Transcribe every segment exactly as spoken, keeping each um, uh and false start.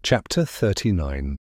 Chapter thirty-nine.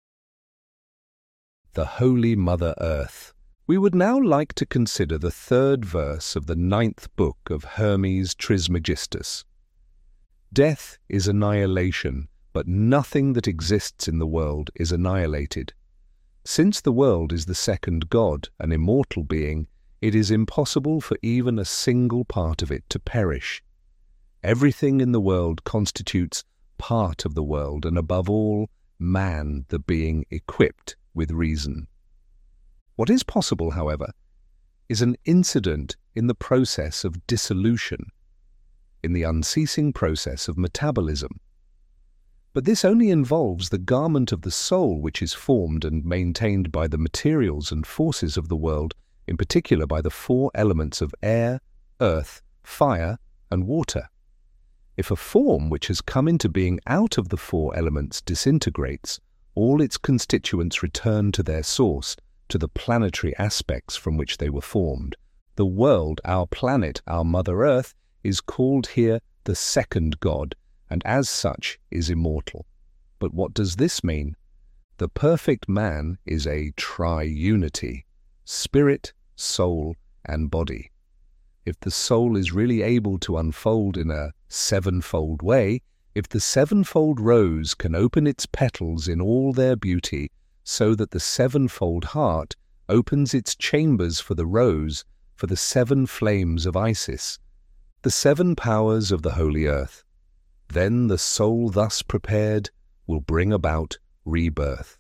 The Holy Mother Earth. We would now like to consider the third verse of the ninth book of Hermes Trismegistus. Death is annihilation, but nothing that exists in the world is annihilated. Since the world is the second God, an immortal being, it is impossible for even a single part of it to perish. Everything in the world constitutes part of the world, and above all, man, the being equipped with reason. What is possible, however, is an incident in the process of dissolution, in the unceasing process of metabolism. But this only involves the garment of the soul, which is formed and maintained by the materials and forces of the world, in particular by the four elements of air, earth, fire, and water. If a form which has come into being out of the four elements disintegrates, all its constituents return to their source, to the planetary aspects from which they were formed. The world, our planet, our Mother Earth, is called here the second God, and as such is immortal. But what does this mean? The perfect man is a tri-unity: spirit, soul, and body. If the soul is really able to unfold in a sevenfold way, if the sevenfold rose can open its petals in all their beauty, so that the sevenfold heart opens its chambers for the rose, for the seven flames of Isis, the seven powers of the holy earth, then the soul thus prepared will bring about rebirth.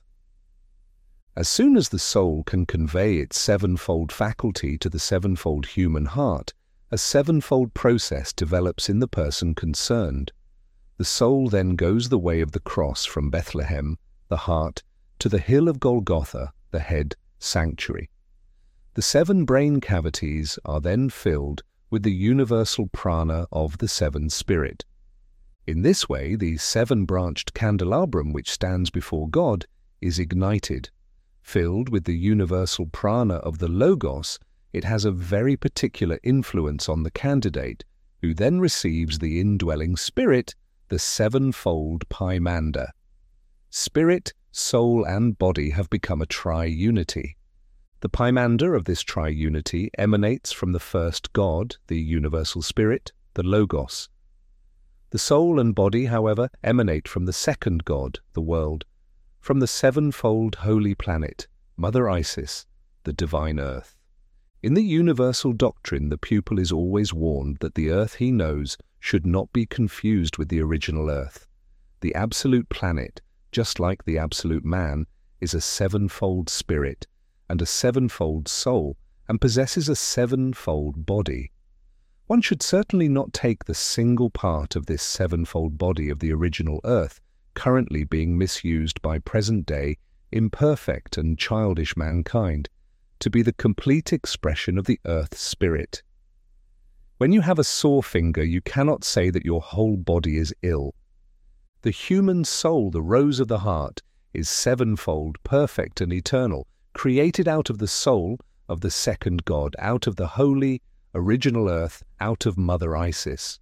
As soon as the soul can convey its sevenfold faculty to the sevenfold human heart, a sevenfold process develops in the person concerned. The soul then goes the way of the cross from Bethlehem, the heart, to the hill of Golgotha, the head, sanctuary. The seven brain cavities are then filled with the universal prana of the seven spirit. In this way, the seven-branched candelabrum which stands before God is ignited. Filled with the universal prana of the Logos, it has a very particular influence on the candidate, who then receives the indwelling spirit, the sevenfold Pymander. Spirit, soul, and body have become a tri-unity. The Pymander of this tri-unity emanates from the first God, the universal spirit, the Logos. The soul and body, however, emanate from the second God, the world, from the sevenfold holy planet, Mother Isis, the divine earth. In the universal doctrine, the pupil is always warned that the earth he knows should not be confused with the original earth. The absolute planet, just like the absolute man, is a sevenfold spirit and a sevenfold soul, and possesses a sevenfold body. One should certainly not take the single part of this sevenfold body of the original earth, currently being misused by present-day, imperfect and childish mankind, to be the complete expression of the earth spirit. When you have a sore finger, you cannot say that your whole body is ill. The human soul, the rose of the heart, is sevenfold, perfect and eternal, created out of the soul of the second God, out of the holy, original earth, out of Mother Isis.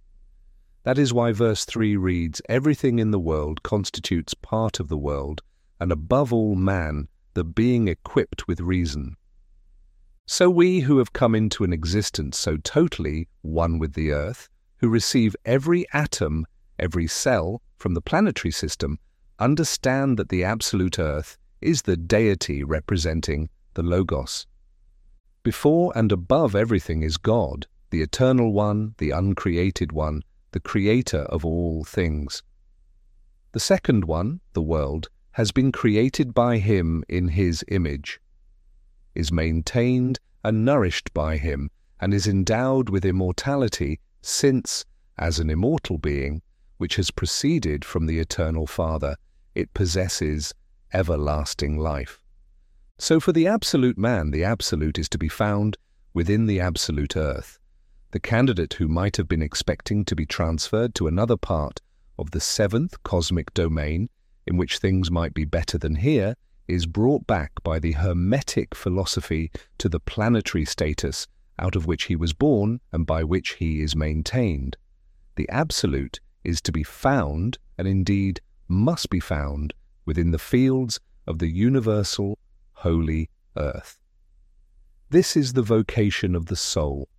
That is why verse three reads, "Everything in the world constitutes part of the world, and above all man, the being equipped with reason." So we who have come into an existence so totally one with the earth, who receive every atom, every cell from the planetary system, understand that the absolute earth is the deity representing the Logos. Before and above everything is God, the eternal one, the uncreated one, the creator of all things. The second one, the world, has been created by him in his image, is maintained and nourished by him, and is endowed with immortality, since, as an immortal being, which has proceeded from the eternal Father, it possesses everlasting life. So for the absolute man, the absolute is to be found within the absolute earth. The candidate who might have been expecting to be transferred to another part of the seventh cosmic domain, in which things might be better than here, is brought back by the Hermetic philosophy to the planetary status out of which he was born and by which he is maintained. The absolute is to be found, and indeed must be found within the fields of the universal, holy earth. This is the vocation of the soul.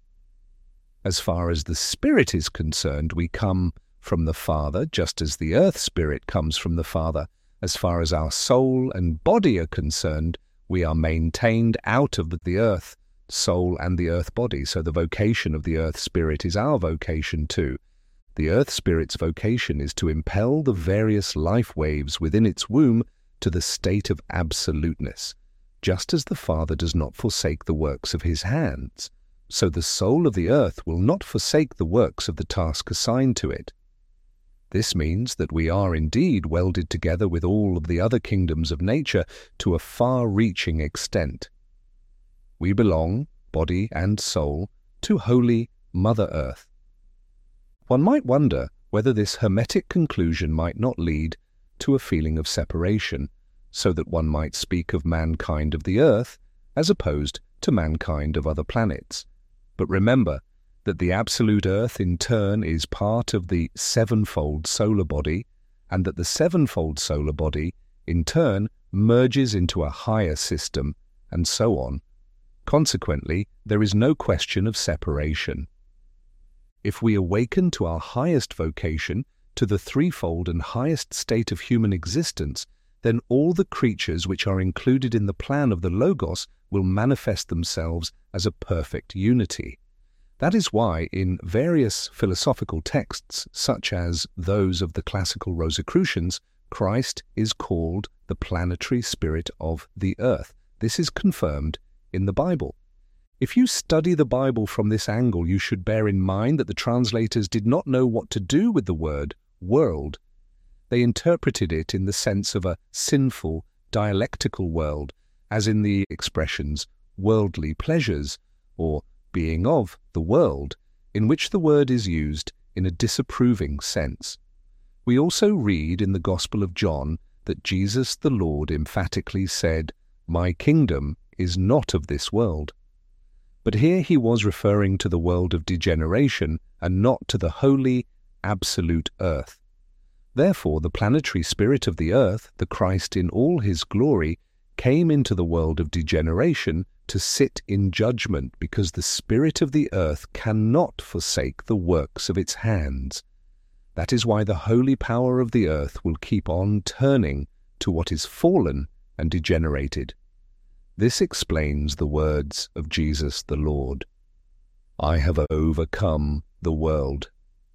As far as the spirit is concerned, we come from the Father, just as the earth spirit comes from the Father. As far as our soul and body are concerned, we are maintained out of the earth, soul and the earth body. So the vocation of the earth spirit is our vocation too. The earth spirit's vocation is to impel the various life waves within its womb to the state of absoluteness. Just as the Father does not forsake the works of his hands, so the soul of the earth will not forsake the works of the task assigned to it. This means that we are indeed welded together with all of the other kingdoms of nature to a far-reaching extent. We belong, body and soul, to Holy Mother Earth. One might wonder whether this hermetic conclusion might not lead to a feeling of separation, so that one might speak of mankind of the earth as opposed to mankind of other planets. But remember that the absolute earth in turn is part of the sevenfold solar body, and that the sevenfold solar body in turn merges into a higher system, and so on. Consequently, there is no question of separation. If we awaken to our highest vocation, to the threefold and highest state of human existence, then all the creatures which are included in the plan of the Logos will manifest themselves as a perfect unity. That is why in various philosophical texts, such as those of the classical Rosicrucians, Christ is called the planetary spirit of the earth. This is confirmed in the Bible. If you study the Bible from this angle, you should bear in mind that the translators did not know what to do with the word world. They interpreted it in the sense of a sinful, dialectical world, as in the expressions worldly pleasures or being of the world, in which the word is used in a disapproving sense. We also read in the Gospel of John that Jesus the Lord emphatically said, "My kingdom is not of this world." But here he was referring to the world of degeneration and not to the holy, absolute earth. Therefore, the planetary spirit of the earth, the Christ in all his glory, came into the world of degeneration to sit in judgment, because the spirit of the earth cannot forsake the works of its hands. That is why the holy power of the earth will keep on turning to what is fallen and degenerated. This explains the words of Jesus the Lord, "I have overcome the world."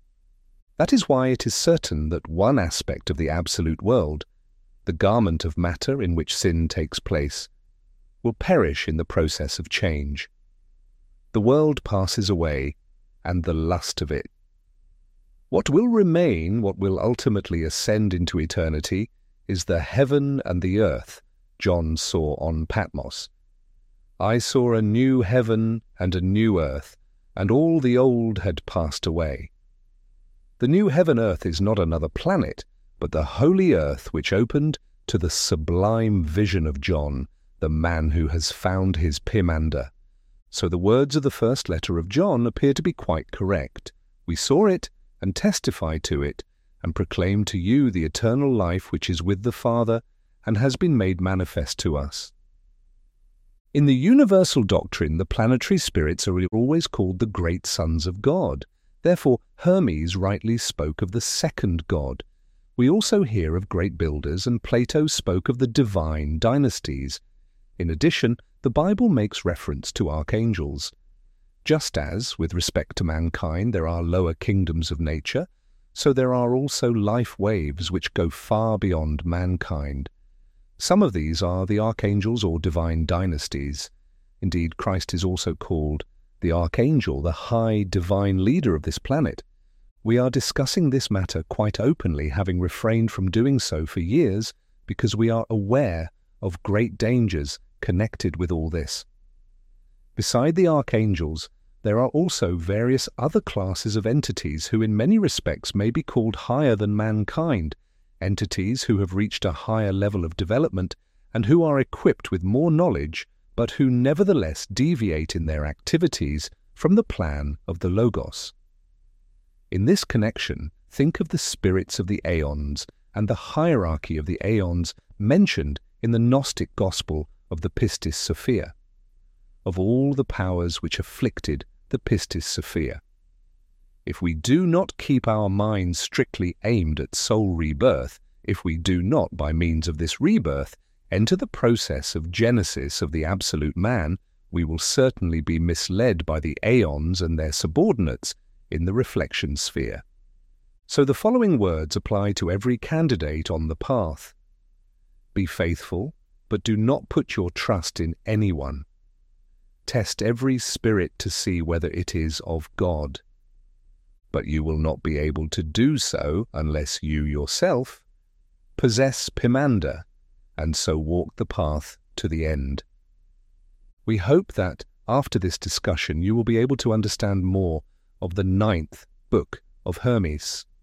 That is why it is certain that one aspect of the absolute world, the garment of matter in which sin takes place, will perish in the process of change. The world passes away, and the lust of it. What will remain, what will ultimately ascend into eternity, is the heaven and the earth John saw on Patmos. "I saw a new heaven and a new earth, and all the old had passed away." The new heaven-earth is not another planet, but the holy earth which opened to the sublime vision of John, the man who has found his Pimander. So the words of the first letter of John appear to be quite correct. We saw it and testify to it, and proclaim to you the eternal life which is with the Father and has been made manifest to us. In the universal doctrine, the planetary spirits are always called the great sons of God. Therefore, Hermes rightly spoke of the second God. We also hear of great builders, and Plato spoke of the divine dynasties. In addition, the Bible makes reference to archangels. Just as, with respect to mankind, there are lower kingdoms of nature, so there are also life waves which go far beyond mankind. Some of these are the archangels or divine dynasties. Indeed, Christ is also called the archangel, the high divine leader of this planet. We are discussing this matter quite openly, having refrained from doing so for years because we are aware of great dangers connected with all this. Beside the archangels, there are also various other classes of entities who in many respects may be called higher than mankind, entities who have reached a higher level of development and who are equipped with more knowledge, but who nevertheless deviate in their activities from the plan of the Logos. In this connection, think of the spirits of the aeons and the hierarchy of the aeons mentioned in the Gnostic gospel of the Pistis Sophia, of all the powers which afflicted the Pistis Sophia. If we do not keep our minds strictly aimed at soul rebirth, if we do not, by means of this rebirth, enter the process of genesis of the absolute man, we will certainly be misled by the aeons and their subordinates in the reflection sphere. So the following words apply to every candidate on the path. Be faithful, but do not put your trust in anyone. Test every spirit to see whether it is of God. But you will not be able to do so unless you yourself possess Pimander, and so walk the path to the end. We hope that, after this discussion, you will be able to understand more of the ninth book of Hermes.